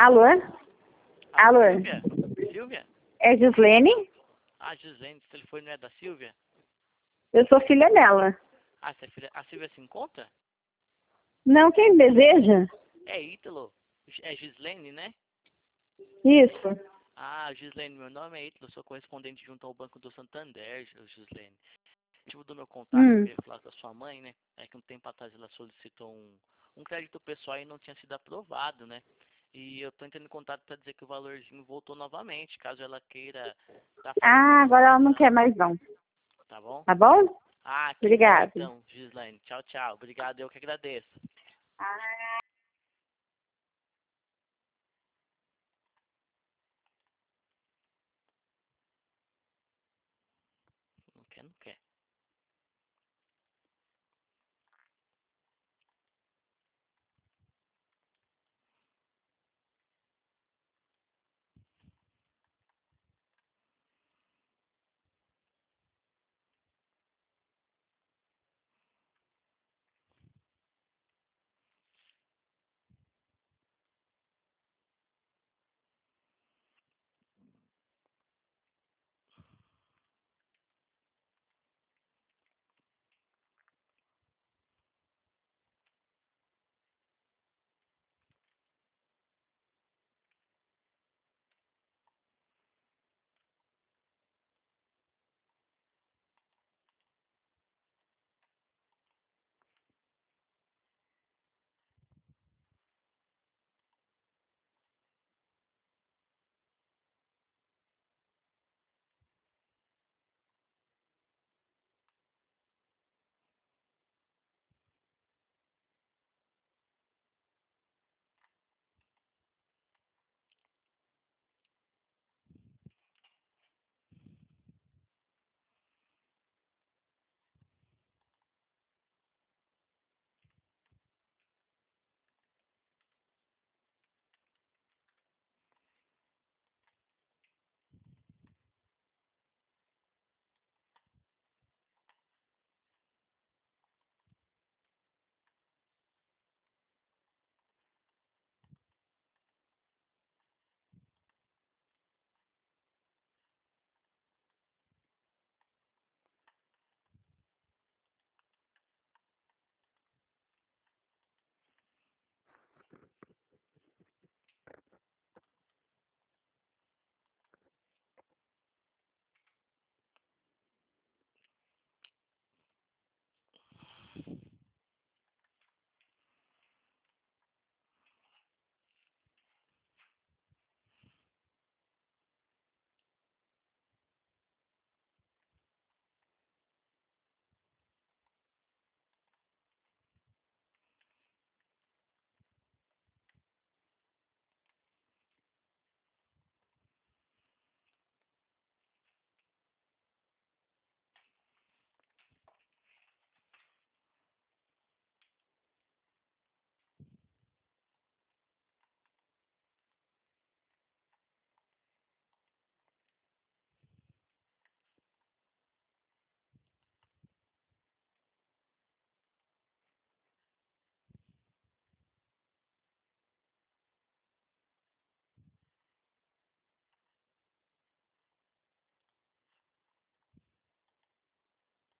Alô? Alô, Alô? Silvia? Silvia? É Gislene? Ah, Gislene, esse telefone não é da Silvia? Eu sou filha dela. Ah, você é filha... A Silvia se encontra? Não, quem deseja? É Ítalo. É Gislene, né? Isso. Ah, Gislene, meu nome é Ítalo, sou correspondente junto ao Banco do Santander, Gislene. O motivo do meu contato, eu Hum. queria falar com a sua mãe, né? É que um tempo atrás ela solicitou um crédito pessoal e não tinha sido aprovado, né? E eu tô entrando em contato para dizer que o valorzinho voltou novamente, caso ela queira tá fazendo uma Ah, agora ela não quer renovação, mais não. tá bom? Tá bom? Ah, que bom Obrigada. então, Gislaine. Tchau, tchau. Obrigado, eu que agradeço. Não quer, não quer.